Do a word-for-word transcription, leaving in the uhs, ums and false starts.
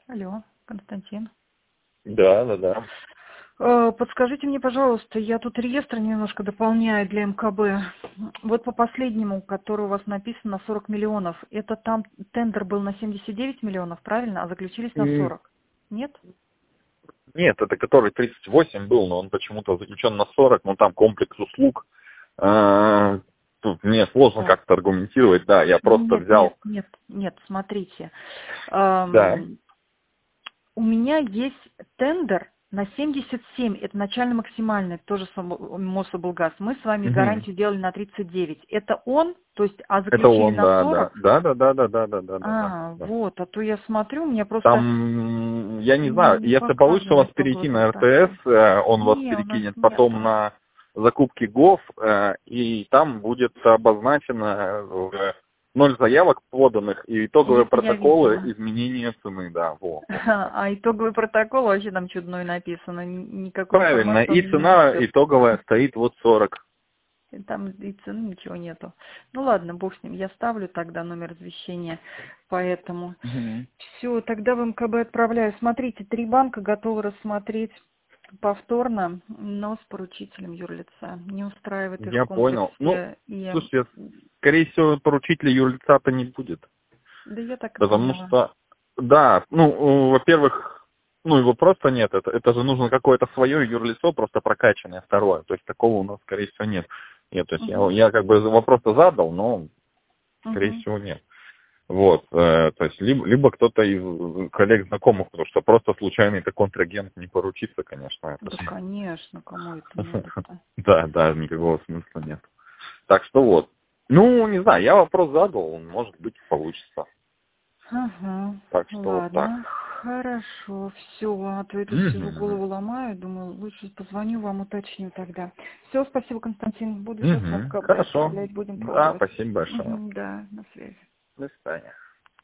Алло, Константин. Да, да, да. Э, Подскажите мне, пожалуйста, я тут реестр немножко дополняю для эм ка бэ. Вот по последнему, который у вас написано сорок миллионов, это там тендер был на семьдесят девять миллионов, правильно? А заключились на М, сорок? Нет? Нет, это который тридцать восемь был, но он почему-то заключен на сорок, но там комплекс услуг. А, Тут мне сложно Так. как-то аргументировать, да, я просто Нет, нет, взял. нет, нет, смотрите. Да. Эм, У меня есть тендер на семьдесят семь, это начально-максимальный, тоже Мособлгаз. Мы с вами Мгм. гарантию делали на тридцать девять. Это он, то есть, а Это заключили он, на да, да. сорок? Да, да, да, да, да, да, да, да, да, А, да. вот, а то я смотрю, у меня просто Там, я не знаю, не, не если получится у вас показывает перейти итоговая на эр тэ эс, документация. э, он вас Не, у нас перекинет потом нету. на закупки ГОВ, э, и там будет обозначено э, ноль заявок поданных и итоговые Это я протоколы видела. изменения цены, да, во, во. А итоговый протокол вообще там чудной написано. Ни- Никакой Правильно, информации он и мне не цена несет. итоговая стоит вот сорок. Там и цены ничего нету. Ну ладно, бог с ним. Я ставлю тогда номер извещения. Поэтому Мгм. все, тогда в эм ка бэ отправляю. Смотрите, три банка готовы рассмотреть повторно, но с поручителем юрлица. Не устраивает их Я понял. Ну, комплексе. И слушайте, скорее всего, поручителя юрлица-то не будет. да я так и Потому поняла. что, да, ну, э, во-первых, ну, его просто нет. Это, это же нужно какое-то свое юрлицо, просто прокачанное, второе. То есть такого у нас, скорее всего, нет. Нет, то есть я, Угу, я как бы вопрос-то задал, но, скорее угу. всего, нет. Вот, э, то есть либо, либо кто-то из коллег знакомых, потому что просто случайный это контрагент не поручится, конечно. Это Да, же... конечно, кому это надо-то? Да, да, никакого смысла нет. Так что вот. Ну, не знаю, я вопрос задал, он, может быть, получится. Ага, Так что вот так. ладно, хорошо, все, а то я тут сижу, Мгм. голову ломаю, думаю, лучше позвоню вам, уточню тогда. Все, спасибо, Константин, буду сейчас в Мгм. эм ка бэ Хорошо. отправлять, будем Да, пробовать. спасибо большое. Мгм, да, на связи. До свидания.